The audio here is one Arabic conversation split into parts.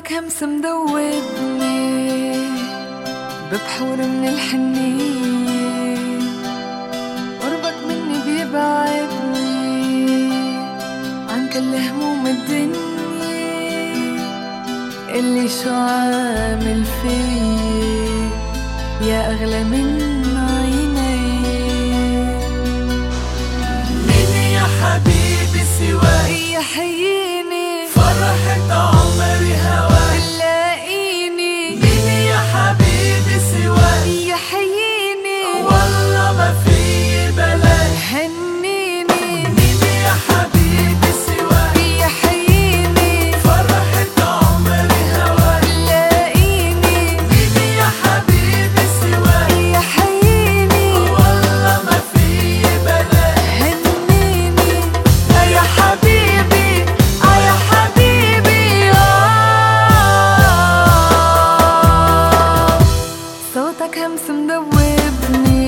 صوتك همس مدوبني ببحور من الحنية، قربك مني بيبعدني عن كل هموم الدنيا. اللي شو عامل فيي يا أغلى من عيني؟ مين يا حبيبي سواك يحييني فرحة عمري هواك؟ لاقيني مين يا حبيبي سواك يحييني والله ما في بلاك؟ هنيني مين يا حبيبي سواك يحييني فرحة عمري هواك؟ لاقيني مين يا حبيبي سواك يحييني والله ما في بلاك؟ هنيني يا حبيبي يا حبيبي صوتك همس مدوبني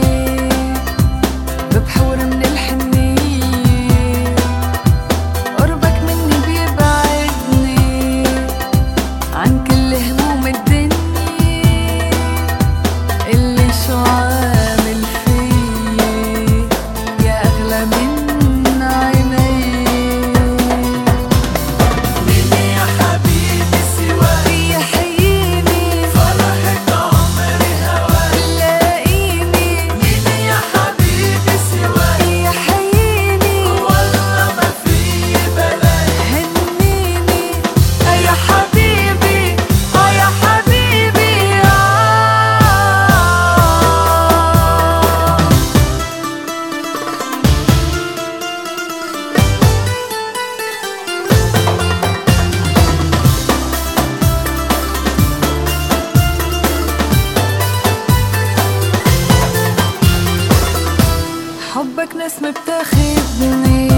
ببحور من الحنية، قربك مني بيبعدني عن كل هموم الدنيا. اللي شو عامل فيي يا أغلى من عيني؟ مين يا حبيبي سواك يحييني فرحة عمري هواك؟ لاقيني مين يا حبيبي سواك يحييني والله ما في بلاك؟ هنيني يا حبيبي يا حبيبي حبك نسمة بتاخدني